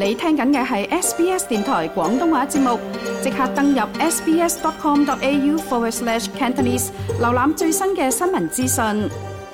你聽緊嘅係 SBS 電台廣東話節目，即刻登入 sbs.com.au/Cantonese 瀏覽最新嘅新聞資訊。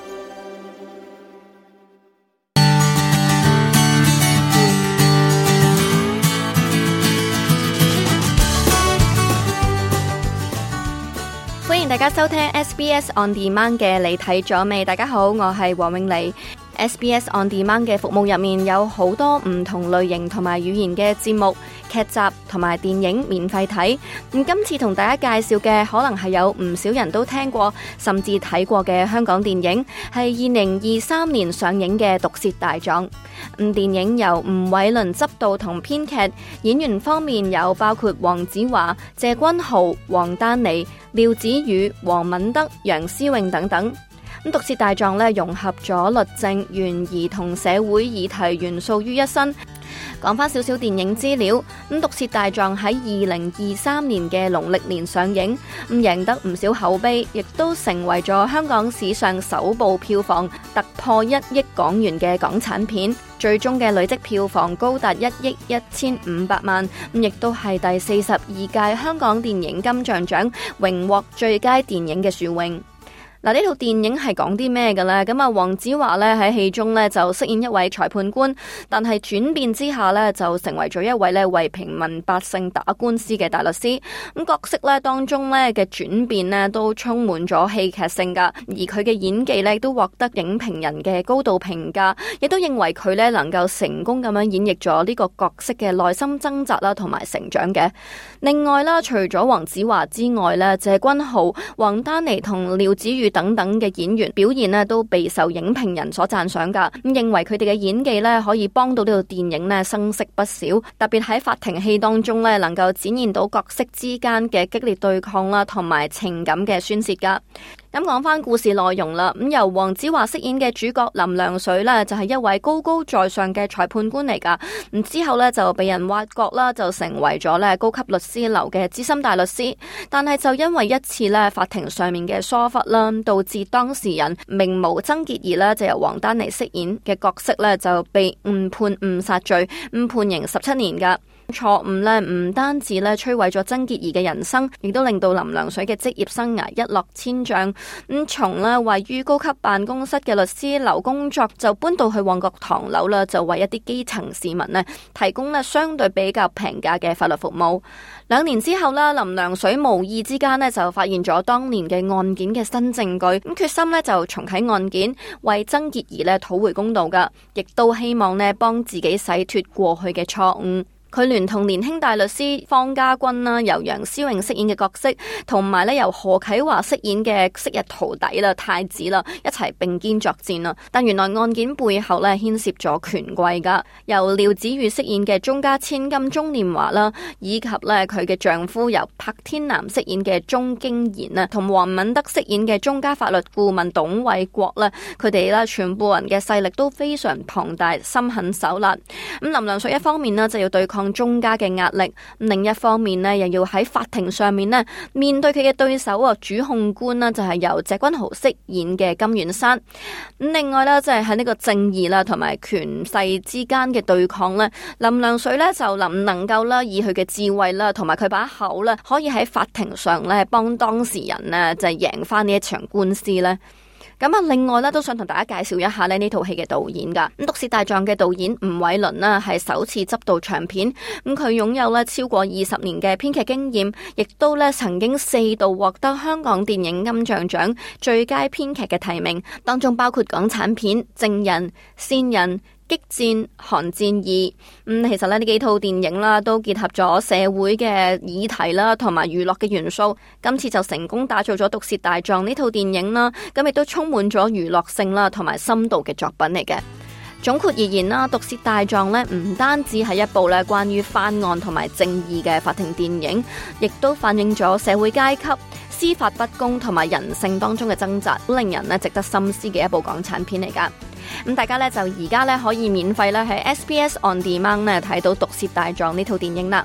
歡迎大家收聽 SBS On Demand 嘅你睇咗未？大家好，我係黃永莉。SBS On Demand 嘅服務入面有好多唔同類型同埋語言嘅節目、劇集同埋電影免費睇。今次同大家介紹嘅可能係有唔少人都聽過甚至睇過嘅香港電影，係2023年上映嘅《毒舌大狀》。電影由吳偉倫執導同編劇，演員方面有包括黃子華、謝君豪、王丹妮、廖子妤、黃敏德、楊思穎等等。《毒舌大狀》融合咗律政、懸疑同社會議題元素於一身。講翻少少電影資料，《毒舌大狀》喺2023年嘅農曆年上映，贏得唔少口碑，亦都成為咗香港史上首部票房突破1億港元嘅港產片，最終嘅累積票房高達1億1500萬，亦都係第42屆香港電影金像獎榮獲最佳電影嘅殊榮。嗱，呢套電影係講啲咩嘅呢？黃子華喺戲中就飾演一位裁判官，但係轉變之下就成為咗一位為平民百姓打官司嘅大律師。角色當中嘅轉變都充滿咗戲劇性噶，而佢嘅演技都獲得影評人嘅高度評價，亦都認為佢能夠成功咁樣演繹咗呢個角色嘅內心掙扎啦同埋成長嘅。另外除咗黃子華之外謝君豪、王丹妮同廖子妤等等嘅演員表現都備受影評人所讚賞噶，認為佢哋嘅演技可以幫到呢套電影生色不少，特別喺法庭戲當中能夠展現到角色之間嘅激烈對抗啦，同埋情感嘅宣洩噶。咁講翻故事內容啦，由黃子華飾演嘅主角林良水就係一位高高在上嘅裁判官嚟噶，之後就被人挖角啦，就成為咗高級律師樓嘅資深大律師，但係就因為一次法庭上面嘅疏忽啦，導致當事人名模曾潔儀就由王丹妮飾演嘅角色就被誤判誤殺罪，判刑17年噶。錯誤唔單止摧毀咗曾潔儀嘅人生，亦都令到林良水嘅職業生涯一落千丈。從位於高級辦公室嘅律師樓工作，就搬到去旺角唐樓啦，就為一啲基層市民提供相對比較平價嘅法律服務。2年之後林良水無意之間就發現咗當年嘅案件嘅新證據，決心就重啟案件，為曾潔儀討回公道噶，亦都希望幫自己洗脫過去嘅錯誤。佢聯同年輕大律師方家軍啦，由楊思穎飾演嘅角色，同埋由何啟華飾演嘅昔日徒弟啦、太子啦，一齊並肩作戰啦。但原來案件背後牽涉咗權貴噶，由廖子妤飾演嘅鍾家千金鍾念華啦，以及佢嘅丈夫由柏天南飾演嘅鍾經賢同黃敏德飾演嘅鍾家法律顧問董偉國啦，佢哋全部人嘅勢力都非常龐大，心狠手辣。林良水一方面就要對抗鍾家嘅壓力，另一方面又要喺法庭上面面對佢嘅對手主控官就係由謝君豪飾演嘅金遠山。另外就係喺呢個正義啦同埋權勢之間嘅對抗林良水就能夠以佢嘅智慧啦同埋佢把口可以喺法庭上幫當事人就係贏翻呢一場官司呢。另外都想同大家介紹一下呢套戲嘅導演噶。《毒舌大狀》嘅導演吳偉倫係首次執導長片，佢擁有超過20年嘅編劇經驗，亦都曾經4度獲得香港電影金像獎最佳編劇嘅提名，當中包括港產片《證人》、《線人》、激戰、寒戰2。其實呢幾套電影啦，都結合咗社會嘅議題啦，同埋娛樂嘅元素。今次就成功打造咗《毒舌大狀》呢套電影啦，咁亦都充滿咗娛樂性啦，同埋深度嘅作品嚟嘅。總括而言啦，《毒舌大狀》唔單止係一部關於翻案同埋正義嘅法庭電影，亦都反映咗社會階級、司法不公同埋人性當中嘅掙扎，令人值得深思嘅一部港產片嚟噶。咁大家就而家可以免費喺 SBS On Demand 睇到《毒舌大狀》呢套電影啦。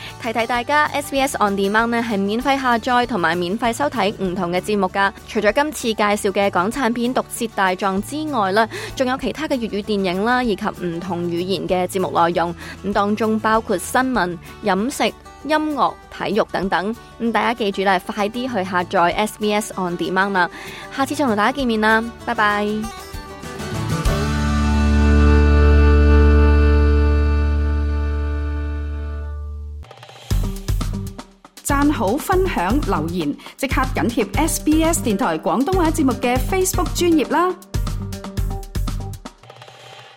提提大家 SBS On Demand 呢係免費下載同埋免費收睇唔同嘅節目㗎。除咗今次介紹嘅港產片《毒舌大狀》之外呢，仲有其他嘅粵語電影啦，以及唔同語言嘅節目內容。咁當中包括新聞、飲食、音樂、體育等等。咁大家記住啦，快啲去下載 SBS On Demand 啦。下次再同大家見面啦，拜拜。 讚好、分享、留言，即刻緊貼SBS 電台廣東話節目嘅 Facebook 專頁啦！